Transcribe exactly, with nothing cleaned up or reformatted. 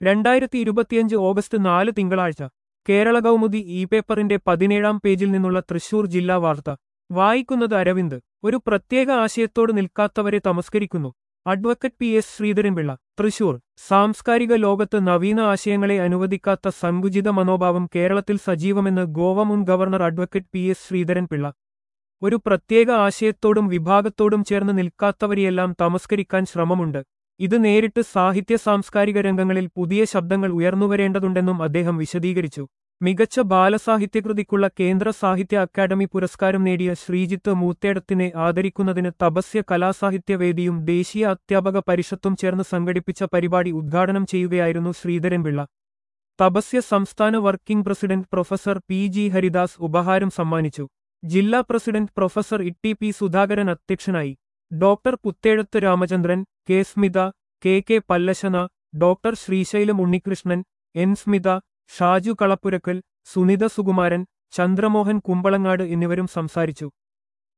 രണ്ടായിരത്തി ഇരുപത്തിയഞ്ച് ഓഗസ്റ്റ് നാല് തിങ്കളാഴ്ച കേരള കൗമുദി ഇ പേപ്പറിന്റെ പതിനേഴാം പേജിൽ നിന്നുള്ള തൃശൂർ ജില്ലാ വാർത്ത വായിക്കുന്നത് അരവിന്ദ്. ഒരു പ്രത്യേക ആശയത്തോട് നിൽക്കാത്തവരെ തമസ്കരിക്കുന്നു. Advocate P S Sreedharan Pillai, Thrissur. സാംസ്കാരിക ലോകത്ത് നവീന ആശയങ്ങളെ അനുവദിക്കാത്ത സങ്കുചിത മനോഭാവം കേരളത്തിൽ സജീവമെന്ന് ഗോവ മുൻ governor advocate P S Sreedharan Pillai. ഒരു പ്രത്യേക ആശയത്തോടും വിഭാഗത്തോടും ചേർന്ന് നിൽക്കാത്തവരെയെല്ലാം തമസ്കരിക്കാൻ ശ്രമമുണ്ട്. ഇത് നേരിട്ട് സാഹിത്യ സാംസ്കാരിക രംഗങ്ങളിൽ പുതിയ ശബ്ദങ്ങൾ ഉയർന്നുവരേണ്ടതുണ്ടെന്നും അദ്ദേഹം വിശദീകരിച്ചു. മികച്ച ബാലസാഹിത്യകൃതിക്കുള്ള കേന്ദ്ര സാഹിത്യ അക്കാദമി പുരസ്കാരം നേടിയ ശ്രീജിത്ത് മൂത്തേടത്തിനെ ആദരിക്കുന്നതിന് തപസ്യ കലാസാഹിത്യവേദിയും ദേശീയ അധ്യാപക പരിഷത്തും ചേർന്ന് സംഘടിപ്പിച്ച പരിപാടി ഉദ്ഘാടനം ചെയ്യുകയായിരുന്നു ശ്രീധരൻപിള്ള. തപസ്യ സംസ്ഥാന working president professor P G Haridas ഉപഹാരം സമ്മാനിച്ചു. ജില്ലാ president professor Itty P Sudhakaran അധ്യക്ഷനായി. Doctor Puthezhath Ramachandran, K Smitha, K K Pallassana, doctor Sreesailam Unnikrishnan, N Smitha, Shaju Kalappurakkal, Sunitha Sukumaran, Chandramohan Kumbalangad എന്നിവരും സംസാരിച്ചു.